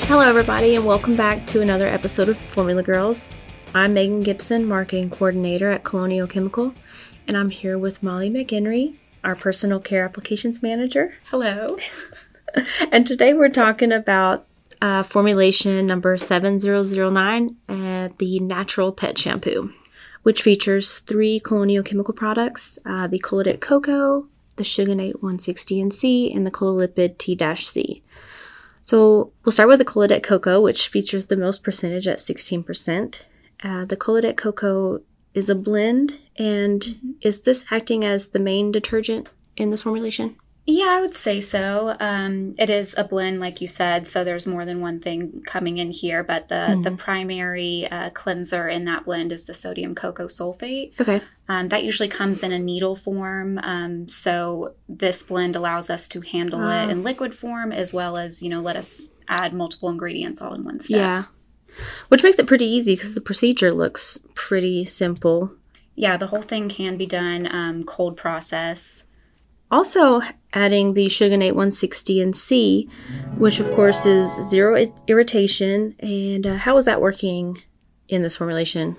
Hello, everybody, and welcome back to another episode of Formula Girls. I'm Megan Gibson, Marketing Coordinator at Colonial Chemical, and I'm here with Molly McHenry, our Personal Care Applications Manager. Hello. And today we're talking about formulation number 7009, the Natural Pet Shampoo, which features 3 Colonial Chemical products, the Colidec Cocoa, the Suganate 160NC, and the Cololipid T-C. So we'll start with the Colidec Cocoa, which features the most percentage at 16%. The Colidec Cocoa is a blend, and is this acting as the main detergent in this formulation? Yeah, I would say so. It is a blend, like you said, so there's more than one thing coming in here, but the primary cleanser in that blend is the sodium cocoa sulfate. Okay. That usually comes in a needle form, so this blend allows us to handle it in liquid form as well as, let us add multiple ingredients all in one step. Yeah, which makes it pretty easy because the procedure looks pretty simple. Yeah, the whole thing can be done cold process. Also adding the Suganate 160NC, which of course is zero irritation. And how is that working in this formulation?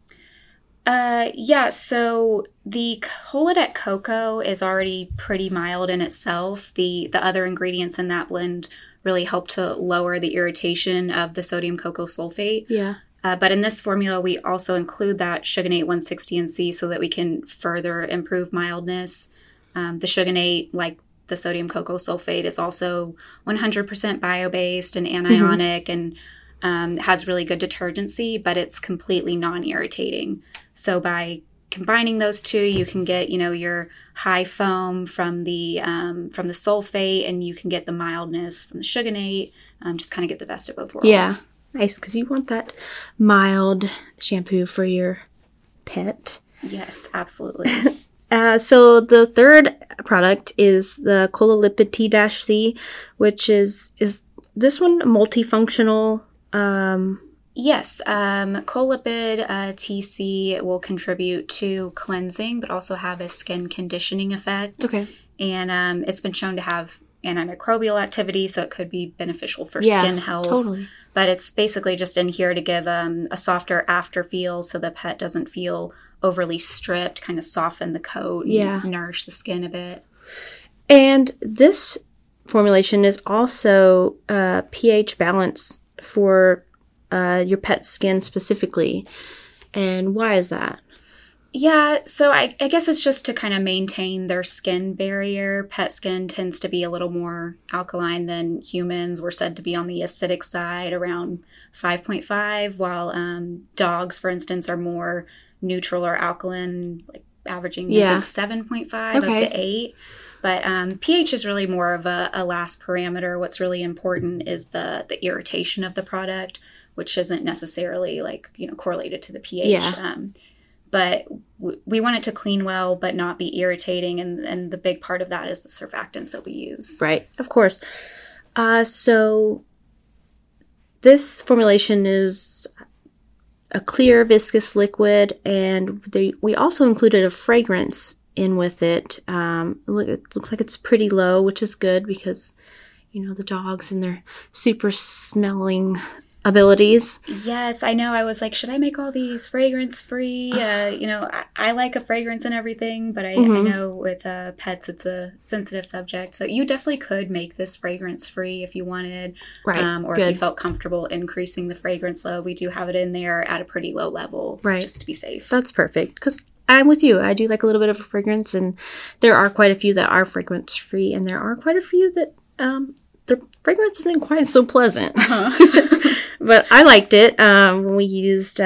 Yeah, so the Colidec Cocoa is already pretty mild in itself. The other ingredients in that blend really help to lower the irritation of the sodium cocoa sulfate. Yeah. But in this formula, we also include that Suganate 160NC so that we can further improve mildness. The Suganate, like the sodium cocoa sulfate, is also 100% bio-based and anionic and has really good detergency, but it's completely non-irritating. So by combining those two, you can get, your high foam from the sulfate, and you can get the mildness from the Suganate. Just kind of get the best of both worlds. Yeah, nice, because you want that mild shampoo for your pet. Yes, absolutely. So the third product is the Cololipid T-C, which is this one multifunctional? Yes, Cololipid TC will contribute to cleansing, but also have a skin conditioning effect. Okay. And it's been shown to have antimicrobial activity, so it could be beneficial for skin health. Totally. But it's basically just in here to give a softer after feel so the pet doesn't feel overly stripped, kind of soften the coat and nourish the skin a bit. And this formulation is also pH balance for your pet's skin specifically. And why is that? Yeah, so I guess it's just to kind of maintain their skin barrier. Pet skin tends to be a little more alkaline than humans. We're said to be on the acidic side, around 5.5, while dogs, for instance, are more neutral or alkaline, like averaging I think 7.5 up to 8. But pH is really more of a last parameter. What's really important is the irritation of the product, which isn't necessarily correlated to the pH. But we want it to clean well, but not be irritating. And the big part of that is the surfactants that we use. Right, of course. So this formulation is a clear viscous liquid, and we also included a fragrance in with it. It looks like it's pretty low, which is good because, the dogs and their super smelling abilities. Yes, I know. I was like, should I make all these fragrance free? I like a fragrance and everything, but I know with pets, it's a sensitive subject. So you definitely could make this fragrance free if you wanted, right? Or if you felt comfortable increasing the fragrance load. We do have it in there at a pretty low level, right? Just to be safe. That's perfect because I'm with you. I do like a little bit of a fragrance, and there are quite a few that are fragrance free, and there are quite a few that the fragrance isn't quite so pleasant. But I liked it when we used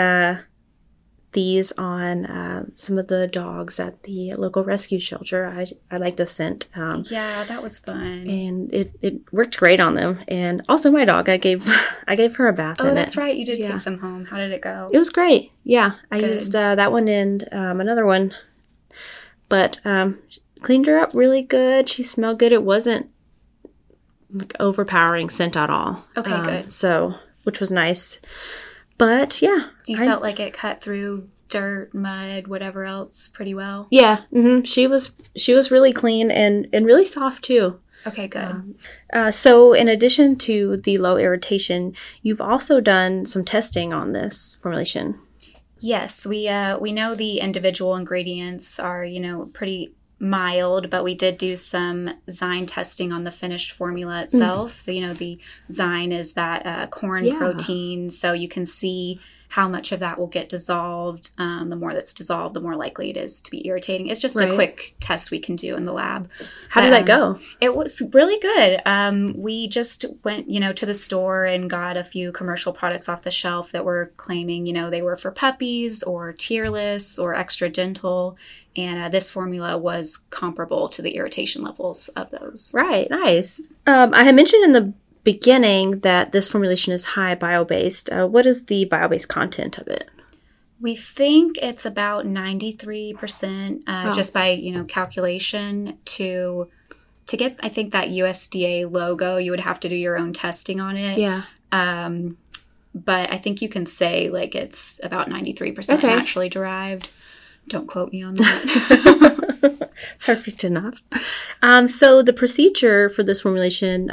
these on some of the dogs at the local rescue shelter. I liked the scent. Yeah, that was fun. And it worked great on them. And also my dog, I gave her a bath in it. Oh, that's right. You did take some home. How did it go? It was great. Yeah. I used that one and another one. But cleaned her up really good. She smelled good. It wasn't overpowering scent at all. Okay, good. So, which was nice. But yeah. Do you felt like it cut through dirt, mud, whatever else pretty well? Yeah. Mm-hmm. She was really clean and really soft too. Okay, good. So in addition to the low irritation, you've also done some testing on this formulation. Yes, we know the individual ingredients are, pretty mild, but we did do some Zyme testing on the finished formula itself. So, the Zyme is that corn protein, so you can see how much of that will get dissolved. The more that's dissolved, the more likely it is to be irritating. It's just a quick test we can do in the lab. How did that go? It was really good. We just went, to the store and got a few commercial products off the shelf that were claiming, they were for puppies or tearless or extra gentle. And this formula was comparable to the irritation levels of those. Right. Nice. I had mentioned in the beginning that this formulation is high bio-based. What is the bio-based content of it? We think it's about 93%, just by, calculation. To get, I think, that USDA logo, you would have to do your own testing on it. Yeah. But I think you can say, it's about 93% naturally derived. Don't quote me on that. Perfect enough. So the procedure for this formulation,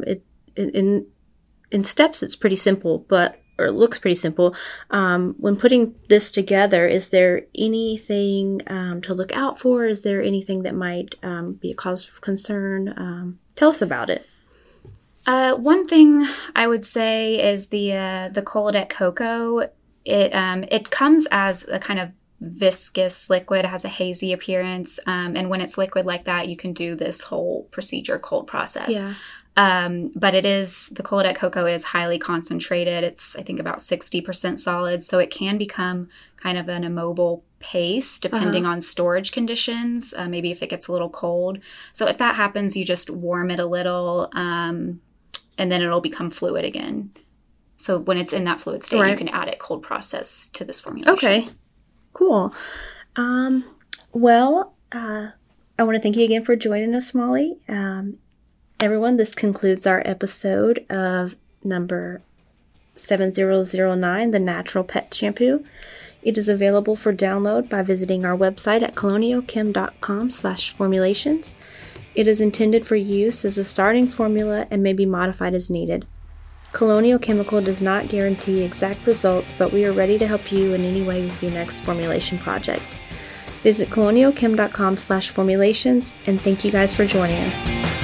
in steps, it's pretty simple, or it looks pretty simple. When putting this together, is there anything to look out for? Is there anything that might be a cause for concern? Tell us about it. One thing I would say is the Kolodeck Cocoa. It comes as a kind of viscous liquid, has a hazy appearance, and when it's liquid like that, you can do this whole procedure cold process. Yeah. But the Kolodeck Cocoa is highly concentrated. It's, I think, about 60% solid, so it can become kind of an immobile paste depending on storage conditions, maybe if it gets a little cold. So if that happens, you just warm it a little, and then it'll become fluid again. So when it's in that fluid state, you can add it cold process to this formulation. Okay. Cool. I want to thank you again for joining us, Molly. Everyone, this concludes our episode of number 7009, the Natural Pet Shampoo. It is available for download by visiting our website at colonialchem.com/formulations. It is intended for use as a starting formula and may be modified as needed. Colonial Chemical does not guarantee exact results, but we are ready to help you in any way with your next formulation project. Visit colonialchem.com/formulations, and thank you guys for joining us.